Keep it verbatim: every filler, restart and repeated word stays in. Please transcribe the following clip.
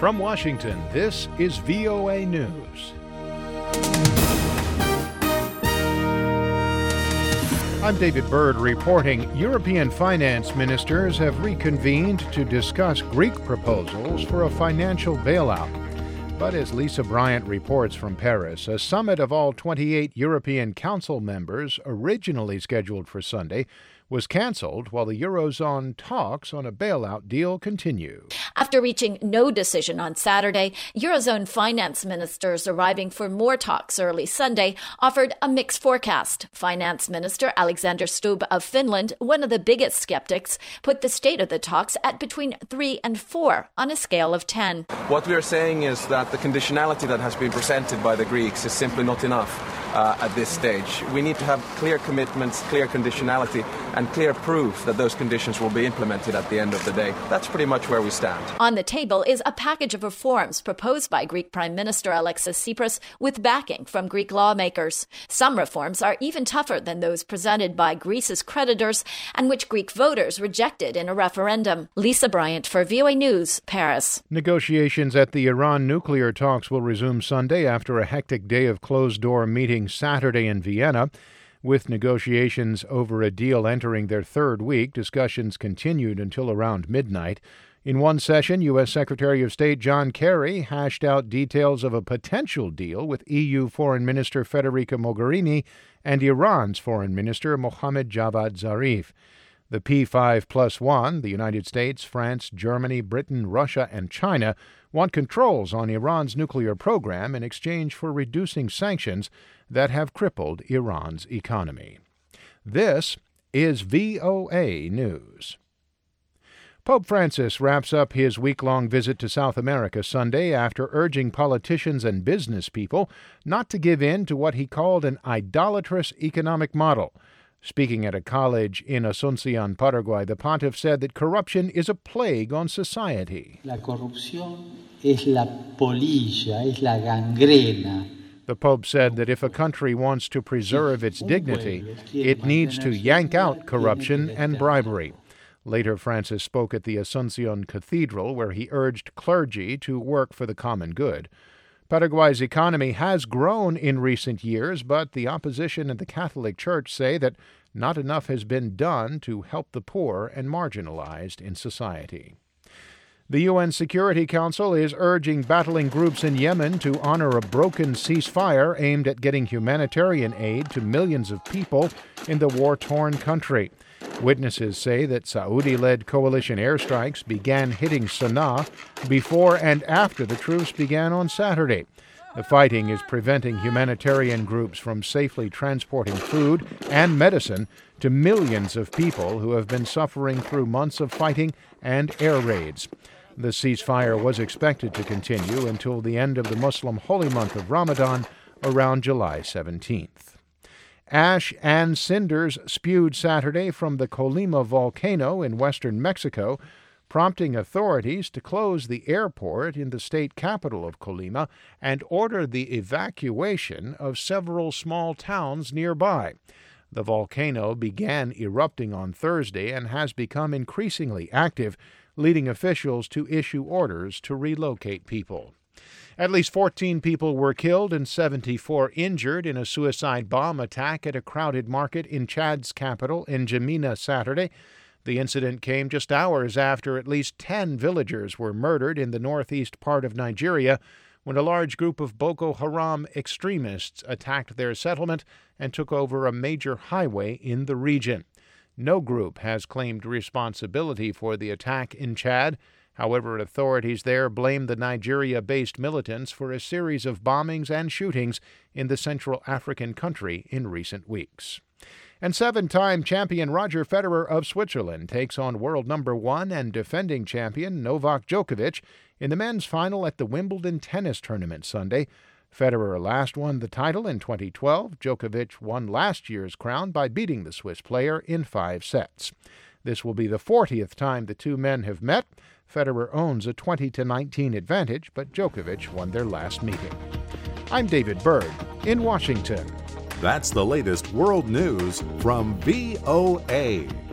From Washington, this is V O A News. I'm David Byrd reporting European finance ministers have reconvened to discuss Greek proposals for a financial bailout. But as Lisa Bryant reports from Paris, a summit of all twenty-eight European Council members, originally scheduled for Sunday, was canceled while the Eurozone talks on a bailout deal continue. After reaching no decision on Saturday, Eurozone finance ministers arriving for more talks early Sunday offered a mixed forecast. Finance Minister Alexander Stubb of Finland, one of the biggest skeptics, put the state of the talks at between three and four on a scale of ten. What we are saying is that the conditionality that has been presented by the Greeks is simply not enough. Uh, at this stage. We need to have clear commitments, clear conditionality, and clear proof that those conditions will be implemented at the end of the day. That's pretty much where we stand. On the table is a package of reforms proposed by Greek Prime Minister Alexis Tsipras with backing from Greek lawmakers. Some reforms are even tougher than those presented by Greece's creditors and which Greek voters rejected in a referendum. Lisa Bryant for V O A News, Paris. Negotiations at the Iran nuclear talks will resume Sunday after a hectic day of closed-door meetings Saturday in Vienna. With negotiations over a deal entering their third week, discussions continued until around midnight. In one session, U S. Secretary of State John Kerry hashed out details of a potential deal with E U Foreign Minister Federica Mogherini and Iran's Foreign Minister Mohammad Javad Zarif. The P five plus one, the United States, France, Germany, Britain, Russia, and China, want controls on Iran's nuclear program in exchange for reducing sanctions that have crippled Iran's economy. This is V O A News. Pope Francis wraps up his week-long visit to South America Sunday after urging politicians and business people not to give in to what he called an idolatrous economic model. Speaking at a college in Asunción, Paraguay, the pontiff said that corruption is a plague on society. La corrupción es la polilla, es la gangrena. The Pope said that if a country wants to preserve its dignity, it needs to yank out corruption and bribery. Later, Francis spoke at the Asunción Cathedral, where he urged clergy to work for the common good. Paraguay's economy has grown in recent years, but the opposition and the Catholic Church say that not enough has been done to help the poor and marginalized in society. The U N Security Council is urging battling groups in Yemen to honor a broken ceasefire aimed at getting humanitarian aid to millions of people in the war-torn country. Witnesses say that Saudi-led coalition airstrikes began hitting Sana'a before and after the truce began on Saturday. The fighting is preventing humanitarian groups from safely transporting food and medicine to millions of people who have been suffering through months of fighting and air raids. The ceasefire was expected to continue until the end of the Muslim holy month of Ramadan around July seventeenth. Ash and cinders spewed Saturday from the Colima volcano in western Mexico, prompting authorities to close the airport in the state capital of Colima and order the evacuation of several small towns nearby. The volcano began erupting on Thursday and has become increasingly active, leading officials to issue orders to relocate people. At least fourteen people were killed and seventy-four injured in a suicide bomb attack at a crowded market in Chad's capital, N'Djamena, Saturday. The incident came just hours after at least ten villagers were murdered in the northeast part of Nigeria when a large group of Boko Haram extremists attacked their settlement and took over a major highway in the region. No group has claimed responsibility for the attack in Chad. However, authorities there blame the Nigeria-based militants for a series of bombings and shootings in the Central African country in recent weeks. And seven-time champion Roger Federer of Switzerland takes on world number one and defending champion Novak Djokovic in the men's final at the Wimbledon tennis tournament Sunday. Federer last won the title in twenty twelve. Djokovic won last year's crown by beating the Swiss player in five sets. This will be the fortieth time the two men have met. Federer owns a twenty to nineteen advantage, but Djokovic won their last meeting. I'm David Byrd in Washington. That's the latest world news from V O A.